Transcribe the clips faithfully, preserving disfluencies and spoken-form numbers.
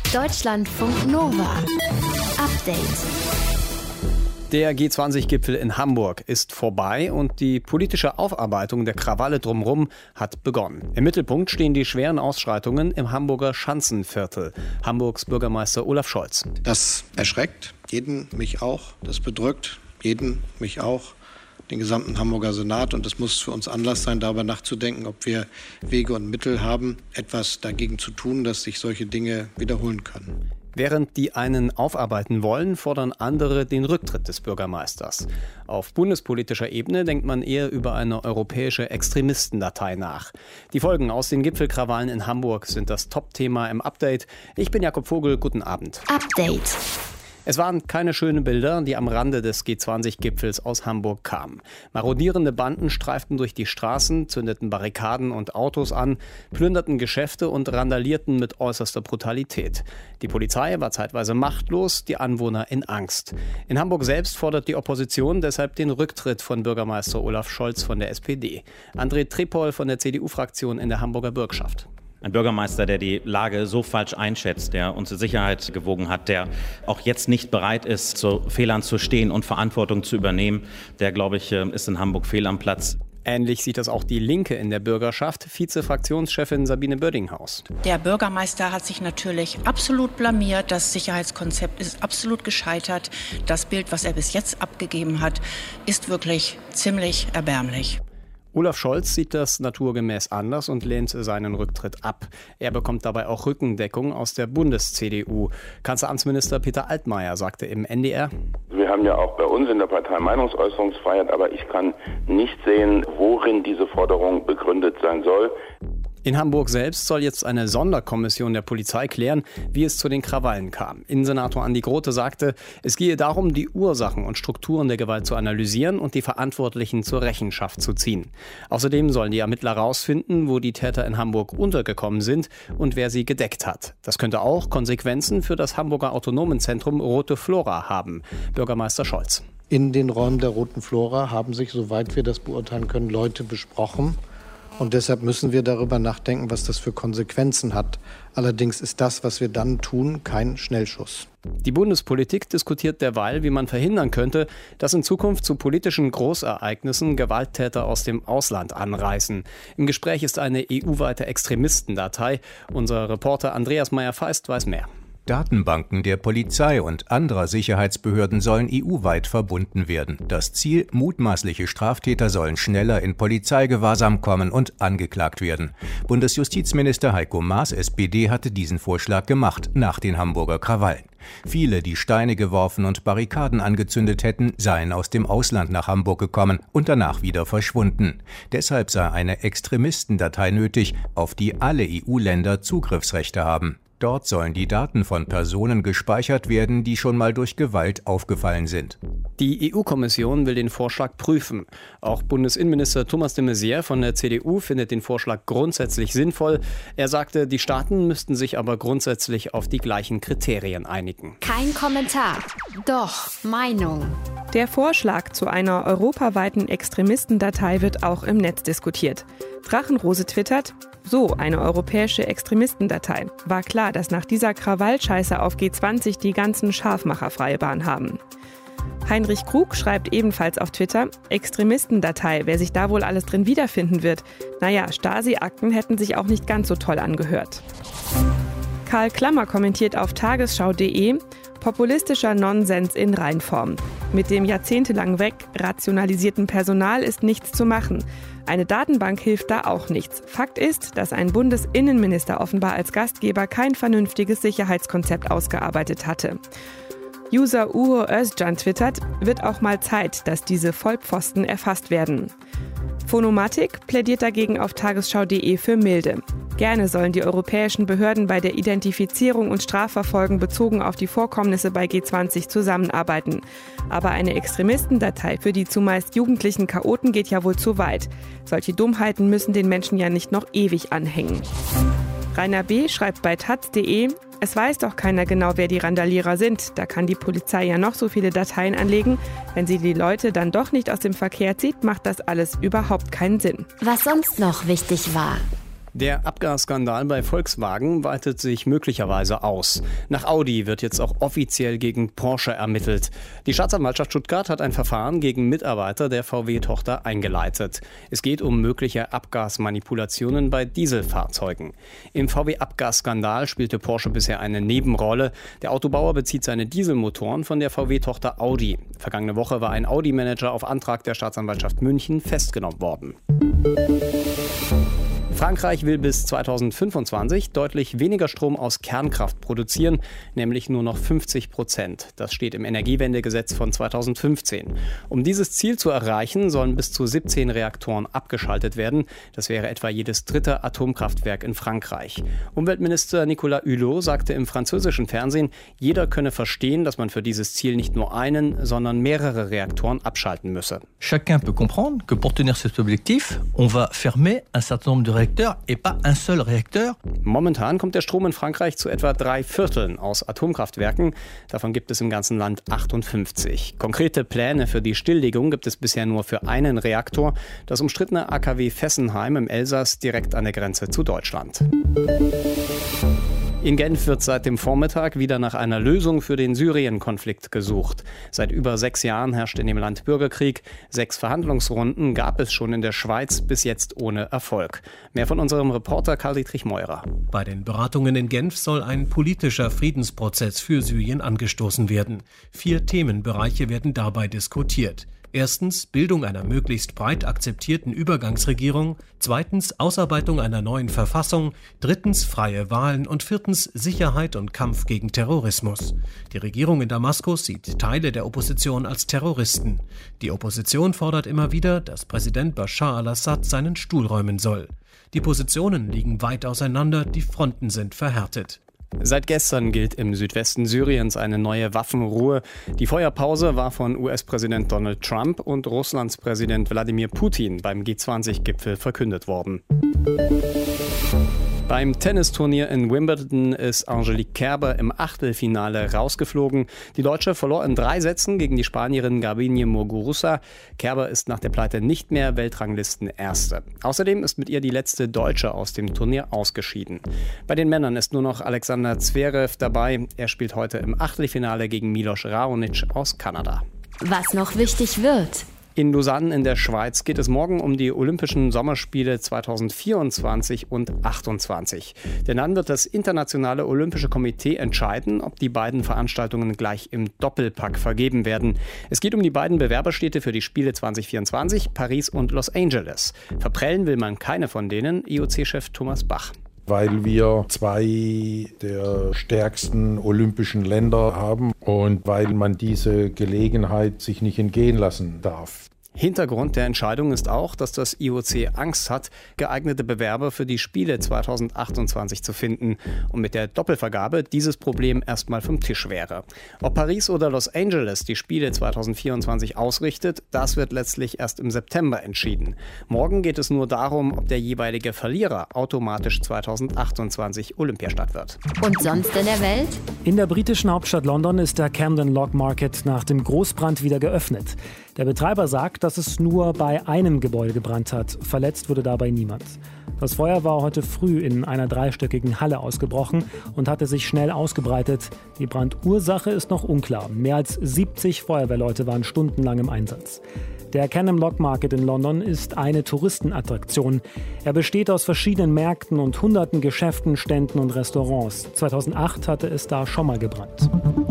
Deutschlandfunk Nova. Update. Der G zwanzig Gipfel in Hamburg ist vorbei und die politische Aufarbeitung der Krawalle drumherum hat begonnen. Im Mittelpunkt stehen die schweren Ausschreitungen im Hamburger Schanzenviertel. Hamburgs Bürgermeister Olaf Scholz. Das erschreckt jeden, mich auch. Das bedrückt jeden, mich auch, den gesamten Hamburger Senat. Und das muss für uns Anlass sein, darüber nachzudenken, ob wir Wege und Mittel haben, etwas dagegen zu tun, dass sich solche Dinge wiederholen können. Während die einen aufarbeiten wollen, fordern andere den Rücktritt des Bürgermeisters. Auf bundespolitischer Ebene denkt man eher über eine europäische Extremistendatei nach. Die Folgen aus den Gipfelkrawallen in Hamburg sind das Top-Thema im Update. Ich bin Jakob Vogel, guten Abend. Update. Es waren keine schönen Bilder, die am Rande des G zwanzig Gipfels aus Hamburg kamen. Marodierende Banden streiften durch die Straßen, zündeten Barrikaden und Autos an, plünderten Geschäfte und randalierten mit äußerster Brutalität. Die Polizei war zeitweise machtlos, die Anwohner in Angst. In Hamburg selbst fordert die Opposition deshalb den Rücktritt von Bürgermeister Olaf Scholz von der S P D. André Trepol von der C D U-Fraktion in der Hamburger Bürgschaft. Ein Bürgermeister, der die Lage so falsch einschätzt, der unsere Sicherheit gewogen hat, der auch jetzt nicht bereit ist, zu Fehlern zu stehen und Verantwortung zu übernehmen, der, glaube ich, ist in Hamburg fehl am Platz. Ähnlich sieht das auch die Linke in der Bürgerschaft, Vize-Fraktionschefin Sabine Bördinghaus. Der Bürgermeister hat sich natürlich absolut blamiert. Das Sicherheitskonzept ist absolut gescheitert. Das Bild, was er bis jetzt abgegeben hat, ist wirklich ziemlich erbärmlich. Olaf Scholz sieht das naturgemäß anders und lehnt seinen Rücktritt ab. Er bekommt dabei auch Rückendeckung aus der Bundes-C D U. Kanzleramtsminister Peter Altmaier sagte im N D R: Wir haben ja auch bei uns in der Partei Meinungsäußerungsfreiheit, aber ich kann nicht sehen, worin diese Forderung begründet sein soll. In Hamburg selbst soll jetzt eine Sonderkommission der Polizei klären, wie es zu den Krawallen kam. Innensenator Andi Grote sagte, es gehe darum, die Ursachen und Strukturen der Gewalt zu analysieren und die Verantwortlichen zur Rechenschaft zu ziehen. Außerdem sollen die Ermittler herausfinden, wo die Täter in Hamburg untergekommen sind und wer sie gedeckt hat. Das könnte auch Konsequenzen für das Hamburger Autonomenzentrum Rote Flora haben. Bürgermeister Scholz. In den Räumen der Roten Flora haben sich, soweit wir das beurteilen können, Leute besprochen. Und deshalb müssen wir darüber nachdenken, was das für Konsequenzen hat. Allerdings ist das, was wir dann tun, kein Schnellschuss. Die Bundespolitik diskutiert derweil, wie man verhindern könnte, dass in Zukunft zu politischen Großereignissen Gewalttäter aus dem Ausland anreisen. Im Gespräch ist eine E U-weite Extremistendatei. Unser Reporter Andreas Meyer-Feist weiß mehr. Datenbanken der Polizei und anderer Sicherheitsbehörden sollen E U-weit verbunden werden. Das Ziel: mutmaßliche Straftäter sollen schneller in Polizeigewahrsam kommen und angeklagt werden. Bundesjustizminister Heiko Maas, S P D, hatte diesen Vorschlag gemacht nach den Hamburger Krawallen. Viele, die Steine geworfen und Barrikaden angezündet hätten, seien aus dem Ausland nach Hamburg gekommen und danach wieder verschwunden. Deshalb sei eine Extremistendatei nötig, auf die alle E U-Länder Zugriffsrechte haben. Dort sollen die Daten von Personen gespeichert werden, die schon mal durch Gewalt aufgefallen sind. Die E U-Kommission will den Vorschlag prüfen. Auch Bundesinnenminister Thomas de Maizière von der C D U findet den Vorschlag grundsätzlich sinnvoll. Er sagte, die Staaten müssten sich aber grundsätzlich auf die gleichen Kriterien einigen. Kein Kommentar, doch Meinung. Der Vorschlag zu einer europaweiten Extremistendatei wird auch im Netz diskutiert. Drachenrose twittert: So, eine europäische Extremistendatei. War klar, dass nach dieser Krawallscheiße auf G zwanzig die ganzen Scharfmacher freie Bahn haben. Heinrich Krug schreibt ebenfalls auf Twitter: Extremistendatei, wer sich da wohl alles drin wiederfinden wird. Naja, Stasi-Akten hätten sich auch nicht ganz so toll angehört. Karl Klammer kommentiert auf tagesschau punkt de: Populistischer Nonsens in Reinform. Mit dem jahrzehntelang wegrationalisierten Personal ist nichts zu machen. Eine Datenbank hilft da auch nichts. Fakt ist, dass ein Bundesinnenminister offenbar als Gastgeber kein vernünftiges Sicherheitskonzept ausgearbeitet hatte. User Uho Özcan twittert: Wird auch mal Zeit, dass diese Vollpfosten erfasst werden. Phonomatik plädiert dagegen auf tagesschau punkt de für Milde. Gerne sollen die europäischen Behörden bei der Identifizierung und Strafverfolgung bezogen auf die Vorkommnisse bei G zwanzig zusammenarbeiten. Aber eine Extremistendatei für die zumeist jugendlichen Chaoten geht ja wohl zu weit. Solche Dummheiten müssen den Menschen ja nicht noch ewig anhängen. Rainer B. schreibt bei taz punkt de: Es weiß doch keiner genau, wer die Randalierer sind. Da kann die Polizei ja noch so viele Dateien anlegen. Wenn sie die Leute dann doch nicht aus dem Verkehr zieht, macht das alles überhaupt keinen Sinn. Was sonst noch wichtig war. Der Abgasskandal bei Volkswagen weitet sich möglicherweise aus. Nach Audi wird jetzt auch offiziell gegen Porsche ermittelt. Die Staatsanwaltschaft Stuttgart hat ein Verfahren gegen Mitarbeiter der V W-Tochter eingeleitet. Es geht um mögliche Abgasmanipulationen bei Dieselfahrzeugen. Im V W-Abgasskandal spielte Porsche bisher eine Nebenrolle. Der Autobauer bezieht seine Dieselmotoren von der V W-Tochter Audi. Vergangene Woche war ein Audi-Manager auf Antrag der Staatsanwaltschaft München festgenommen worden. Frankreich will bis zweitausendfünfundzwanzig deutlich weniger Strom aus Kernkraft produzieren, nämlich nur noch fünfzig Prozent. Das steht im Energiewendegesetz von zweitausendfünfzehn. Um dieses Ziel zu erreichen, sollen bis zu siebzehn Reaktoren abgeschaltet werden. Das wäre etwa jedes dritte Atomkraftwerk in Frankreich. Umweltminister Nicolas Hulot sagte im französischen Fernsehen, jeder könne verstehen, dass man für dieses Ziel nicht nur einen, sondern mehrere Reaktoren abschalten müsse. Chacun peut comprendre que pour tenir cet objectif, on va fermer un certain nombre de réacteurs. Momentan kommt der Strom in Frankreich zu etwa drei Vierteln aus Atomkraftwerken. Davon gibt es im ganzen Land achtundfünfzig. Konkrete Pläne für die Stilllegung gibt es bisher nur für einen Reaktor, das umstrittene A K W Fessenheim im Elsass direkt an der Grenze zu Deutschland. In Genf wird seit dem Vormittag wieder nach einer Lösung für den Syrien-Konflikt gesucht. Seit über sechs Jahren herrscht in dem Land Bürgerkrieg. Sechs Verhandlungsrunden gab es schon in der Schweiz, bis jetzt ohne Erfolg. Mehr von unserem Reporter Karl-Dietrich Meurer. Bei den Beratungen in Genf soll ein politischer Friedensprozess für Syrien angestoßen werden. Vier Themenbereiche werden dabei diskutiert. Erstens Bildung einer möglichst breit akzeptierten Übergangsregierung, zweitens Ausarbeitung einer neuen Verfassung, drittens freie Wahlen und viertens Sicherheit und Kampf gegen Terrorismus. Die Regierung in Damaskus sieht Teile der Opposition als Terroristen. Die Opposition fordert immer wieder, dass Präsident Bashar al-Assad seinen Stuhl räumen soll. Die Positionen liegen weit auseinander, die Fronten sind verhärtet. Seit gestern gilt im Südwesten Syriens eine neue Waffenruhe. Die Feuerpause war von U S-Präsident Donald Trump und Russlands Präsident Wladimir Putin beim G zwanzig Gipfel verkündet worden. Beim Tennisturnier in Wimbledon ist Angelique Kerber im Achtelfinale rausgeflogen. Die Deutsche verlor in drei Sätzen gegen die Spanierin Garbiñe Muguruza. Kerber ist nach der Pleite nicht mehr Weltranglistenerste. Außerdem ist mit ihr die letzte Deutsche aus dem Turnier ausgeschieden. Bei den Männern ist nur noch Alexander Zverev dabei. Er spielt heute im Achtelfinale gegen Milos Raonic aus Kanada. Was noch wichtig wird. In Lausanne in der Schweiz geht es morgen um die Olympischen Sommerspiele zweitausendvierundzwanzig und achtundzwanzig. Denn dann wird das Internationale Olympische Komitee entscheiden, ob die beiden Veranstaltungen gleich im Doppelpack vergeben werden. Es geht um die beiden Bewerberstädte für die Spiele zweitausendvierundzwanzig, Paris und Los Angeles. Verprellen will man keine von denen, I O C-Chef Thomas Bach. Weil wir zwei der stärksten olympischen Länder haben und weil man diese Gelegenheit sich nicht entgehen lassen darf. Hintergrund der Entscheidung ist auch, dass das I O C Angst hat, geeignete Bewerber für die Spiele zweitausendachtundzwanzig zu finden und mit der Doppelvergabe dieses Problem erstmal vom Tisch wäre. Ob Paris oder Los Angeles die Spiele zweitausendvierundzwanzig ausrichtet, das wird letztlich erst im September entschieden. Morgen geht es nur darum, ob der jeweilige Verlierer automatisch zweitausendachtundzwanzig Olympiastadt wird. Und sonst in der Welt? In der britischen Hauptstadt London ist der Camden Lock Market nach dem Großbrand wieder geöffnet. Der Betreiber sagt, dass es nur bei einem Gebäude gebrannt hat. Verletzt wurde dabei niemand. Das Feuer war heute früh in einer dreistöckigen Halle ausgebrochen und hatte sich schnell ausgebreitet. Die Brandursache ist noch unklar. Mehr als siebzig Feuerwehrleute waren stundenlang im Einsatz. Der Camden Lock Market in London ist eine Touristenattraktion. Er besteht aus verschiedenen Märkten und hunderten Geschäften, Ständen und Restaurants. zweitausendacht hatte es da schon mal gebrannt.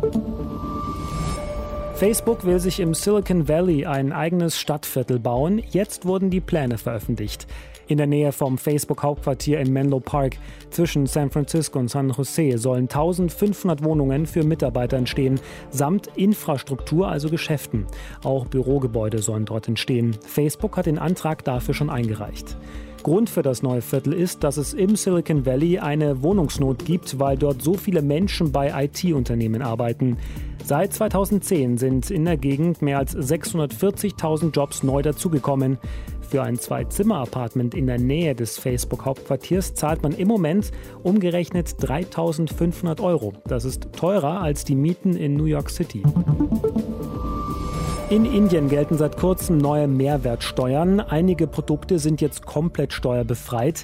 Facebook will sich im Silicon Valley ein eigenes Stadtviertel bauen. Jetzt wurden die Pläne veröffentlicht. In der Nähe vom Facebook-Hauptquartier in Menlo Park zwischen San Francisco und San Jose sollen eintausendfünfhundert Wohnungen für Mitarbeiter entstehen, samt Infrastruktur, also Geschäften. Auch Bürogebäude sollen dort entstehen. Facebook hat den Antrag dafür schon eingereicht. Grund für das neue Viertel ist, dass es im Silicon Valley eine Wohnungsnot gibt, weil dort so viele Menschen bei I T-Unternehmen arbeiten. Seit zweitausendzehn sind in der Gegend mehr als sechshundertvierzigtausend Jobs neu dazugekommen. Für ein Zwei-Zimmer-Apartment in der Nähe des Facebook-Hauptquartiers zahlt man im Moment umgerechnet dreitausendfünfhundert Euro. Das ist teurer als die Mieten in New York City. In Indien gelten seit kurzem neue Mehrwertsteuern. Einige Produkte sind jetzt komplett steuerbefreit.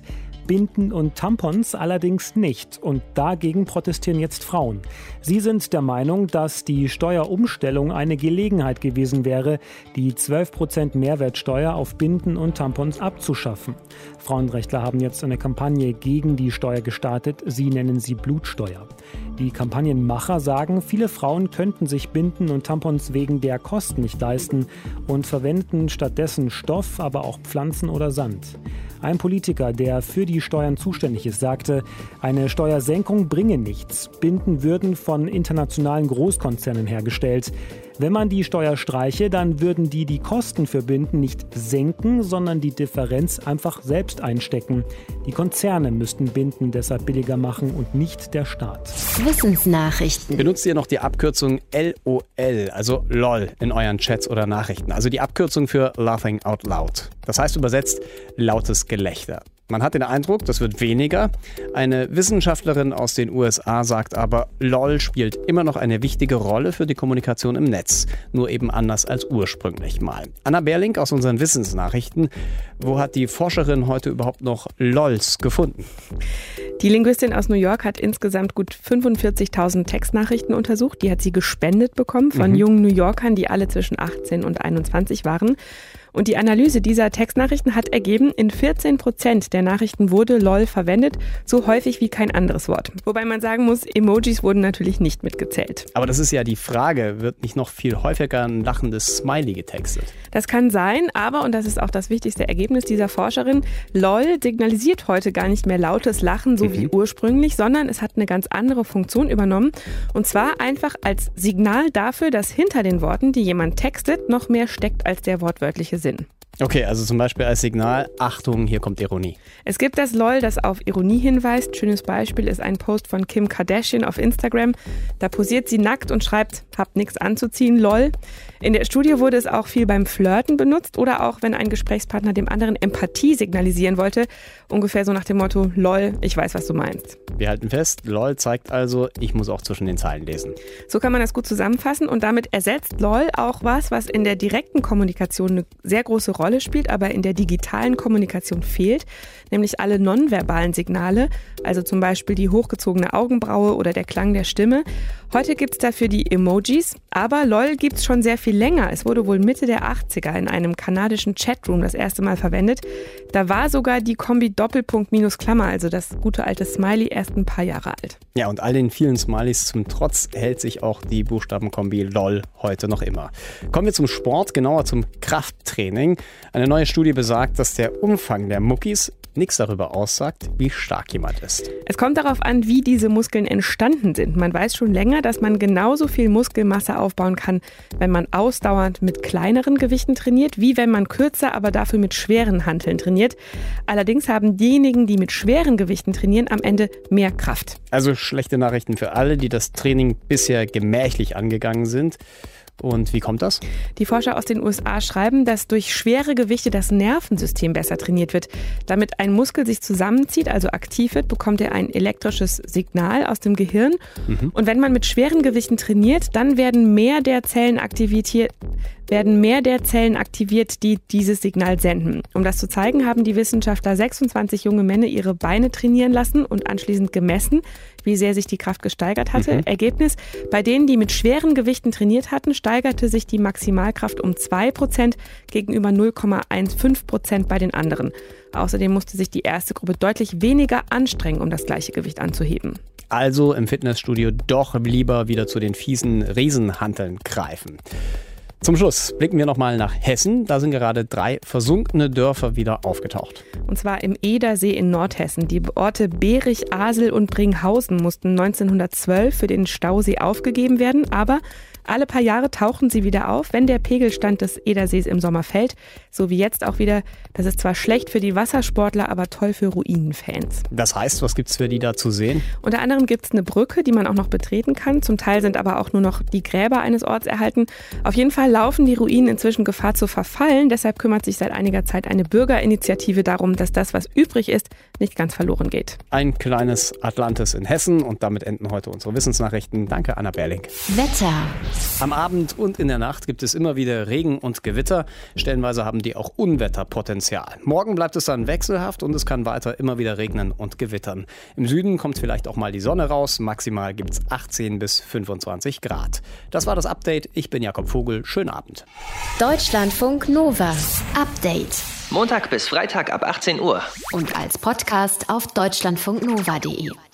Binden und Tampons allerdings nicht. Und dagegen protestieren jetzt Frauen. Sie sind der Meinung, dass die Steuerumstellung eine Gelegenheit gewesen wäre, die zwölf Prozent Mehrwertsteuer auf Binden und Tampons abzuschaffen. Frauenrechtler haben jetzt eine Kampagne gegen die Steuer gestartet. Sie nennen sie Blutsteuer. Die Kampagnenmacher sagen, viele Frauen könnten sich Binden und Tampons wegen der Kosten nicht leisten und verwenden stattdessen Stoff, aber auch Pflanzen oder Sand. Ein Politiker, der für die Steuern zuständig ist, sagte, eine Steuersenkung bringe nichts. Binden würden von internationalen Großkonzernen hergestellt. Wenn man die Steuer streiche, dann würden die die Kosten für Binden nicht senken, sondern die Differenz einfach selbst einstecken. Die Konzerne müssten Binden deshalb billiger machen und nicht der Staat. Wissensnachrichten. Benutzt ihr noch die Abkürzung L O L, also LOL, in euren Chats oder Nachrichten? Also die Abkürzung für Laughing Out Loud. Das heißt übersetzt lautes Gelächter. Man hat den Eindruck, das wird weniger. Eine Wissenschaftlerin aus den U S A sagt aber, LOL spielt immer noch eine wichtige Rolle für die Kommunikation im Netz. Nur eben anders als ursprünglich mal. Anna Berling aus unseren Wissensnachrichten. Wo hat die Forscherin heute überhaupt noch LOLs gefunden? Die Linguistin aus New York hat insgesamt gut fünfundvierzigtausend Textnachrichten untersucht. Die hat sie gespendet bekommen von mhm. jungen New Yorkern, die alle zwischen achtzehn und einundzwanzig waren. Und die Analyse dieser Textnachrichten hat ergeben, in vierzehn Prozent der Nachrichten wurde LOL verwendet, so häufig wie kein anderes Wort. Wobei man sagen muss, Emojis wurden natürlich nicht mitgezählt. Aber das ist ja die Frage, wird nicht noch viel häufiger ein lachendes Smiley getextet? Das kann sein, aber, und das ist auch das wichtigste Ergebnis dieser Forscherin, LOL signalisiert heute gar nicht mehr lautes Lachen, so mhm. wie ursprünglich, sondern es hat eine ganz andere Funktion übernommen. Und zwar einfach als Signal dafür, dass hinter den Worten, die jemand textet, noch mehr steckt als der wortwörtliche Sinn. Okay, also zum Beispiel als Signal, Achtung, hier kommt Ironie. Es gibt das LOL, das auf Ironie hinweist. Schönes Beispiel ist ein Post von Kim Kardashian auf Instagram. Da posiert sie nackt und schreibt, habt nichts anzuziehen, LOL. In der Studie wurde es auch viel beim Flirten benutzt oder auch, wenn ein Gesprächspartner dem anderen Empathie signalisieren wollte. Ungefähr so nach dem Motto, LOL, ich weiß, was du meinst. Wir halten fest, LOL zeigt also, ich muss auch zwischen den Zeilen lesen. So kann man das gut zusammenfassen und damit ersetzt LOL auch was, was in der direkten Kommunikation eine sehr große Rolle spielt, aber in der digitalen Kommunikation fehlt, nämlich alle nonverbalen Signale, also zum Beispiel die hochgezogene Augenbraue oder der Klang der Stimme. Heute gibt es dafür die Emojis, aber LOL gibt es schon sehr viel länger. Es wurde wohl Mitte der achtziger in einem kanadischen Chatroom das erste Mal verwendet. Da war sogar die Kombi Doppelpunkt minus Klammer, also das gute alte Smiley, erst ein paar Jahre alt. Ja, und all den vielen Smileys zum Trotz hält sich auch die Buchstabenkombi LOL heute noch immer. Kommen wir zum Sport, genauer zum Krafttraining. Eine neue Studie besagt, dass der Umfang der Muckis nichts darüber aussagt, wie stark jemand ist. Es kommt darauf an, wie diese Muskeln entstanden sind. Man weiß schon länger, dass man genauso viel Muskelmasse aufbauen kann, wenn man ausdauernd mit kleineren Gewichten trainiert, wie wenn man kürzer, aber dafür mit schweren Hanteln trainiert. Allerdings haben diejenigen, die mit schweren Gewichten trainieren, am Ende mehr Kraft. Also schlechte Nachrichten für alle, die das Training bisher gemächlich angegangen sind. Und wie kommt das? Die Forscher aus den U S A schreiben, dass durch schwere Gewichte das Nervensystem besser trainiert wird. Damit ein Muskel sich zusammenzieht, also aktiv wird, bekommt er ein elektrisches Signal aus dem Gehirn. Mhm. Und wenn man mit schweren Gewichten trainiert, dann werden mehr der Zellen aktiviert, werden mehr der Zellen aktiviert, die dieses Signal senden. Um das zu zeigen, haben die Wissenschaftler sechsundzwanzig junge Männer ihre Beine trainieren lassen und anschließend gemessen, wie sehr sich die Kraft gesteigert hatte. Mhm. Ergebnis, bei denen, die mit schweren Gewichten trainiert hatten, steigerte sich die Maximalkraft um zwei Prozent gegenüber null Komma fünfzehn Prozent bei den anderen. Außerdem musste sich die erste Gruppe deutlich weniger anstrengen, um das gleiche Gewicht anzuheben. Also im Fitnessstudio doch lieber wieder zu den fiesen Riesenhanteln greifen. Zum Schluss blicken wir nochmal nach Hessen. Da sind gerade drei versunkene Dörfer wieder aufgetaucht. Und zwar im Edersee in Nordhessen. Die Orte Berich, Asel und Bringhausen mussten neunzehnhundertzwölf für den Stausee aufgegeben werden. Aber alle paar Jahre tauchen sie wieder auf, wenn der Pegelstand des Edersees im Sommer fällt. So wie jetzt auch wieder. Das ist zwar schlecht für die Wassersportler, aber toll für Ruinenfans. Das heißt, was gibt's für die da zu sehen? Unter anderem gibt's eine Brücke, die man auch noch betreten kann. Zum Teil sind aber auch nur noch die Gräber eines Orts erhalten. Auf jeden Fall laufen die Ruinen inzwischen Gefahr zu verfallen. Deshalb kümmert sich seit einiger Zeit eine Bürgerinitiative darum, dass das, was übrig ist, nicht ganz verloren geht. Ein kleines Atlantis in Hessen und damit enden heute unsere Wissensnachrichten. Danke, Anna Berling. Wetter. Am Abend und in der Nacht gibt es immer wieder Regen und Gewitter. Stellenweise haben die auch Unwetterpotenzial. Morgen bleibt es dann wechselhaft und es kann weiter immer wieder regnen und gewittern. Im Süden kommt vielleicht auch mal die Sonne raus. Maximal gibt es achtzehn bis fünfundzwanzig Grad. Das war das Update. Ich bin Jakob Vogel. Schönen Abend. Deutschlandfunk Nova. Update. Montag bis Freitag ab achtzehn Uhr. Und als Podcast auf deutschlandfunknova punkt de.